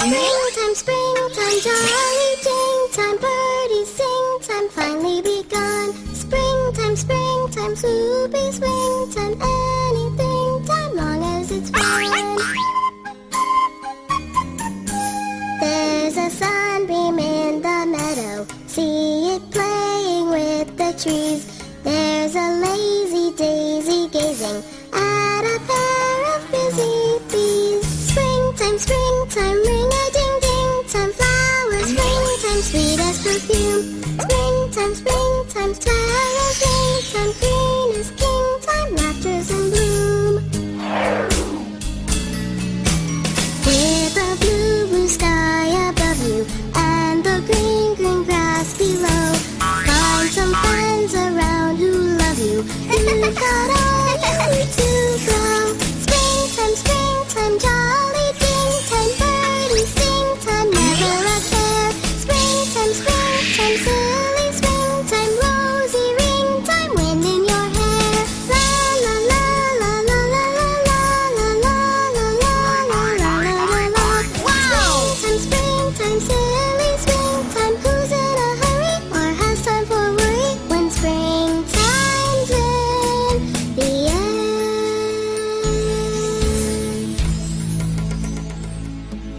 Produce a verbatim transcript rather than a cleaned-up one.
Springtime, springtime, jolly Jane time, birdies sing time, finally begun. Springtime, springtime, swoopy springtime, anything time, long as it's fun. There's a sunbeam in the meadow, see it playing with the trees. There's a lazy daisy gazing at a pair of busy bees. Springtime, springtime,